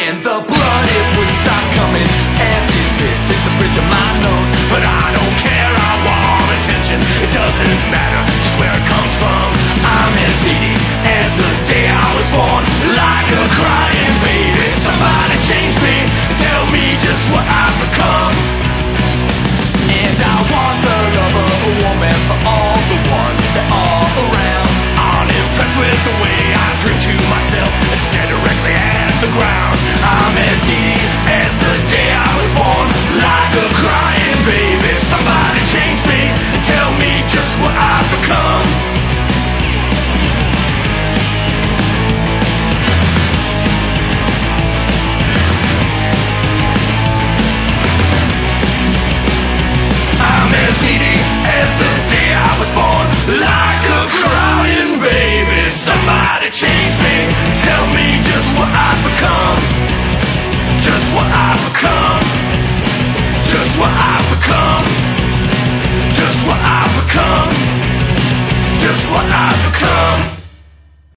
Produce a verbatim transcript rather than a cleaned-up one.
and the blood, it wouldn't stop coming. As his fist hit the bridge of my nose. But I don't care, I want attention. It doesn't matter just where it comes from. I'm as needy as the day I was born. Like a crying baby, somebody change me and tell me just what I've become. And I want the love of a woman for all the ones that are around. Unimpressed with the way I drink to myself and stare directly at the ground. I'm as needy as the day I was born. Like a crying baby, somebody change me and tell me just what I've become. I'm as needy as the day I was born. Like a crying baby, somebody change me, tell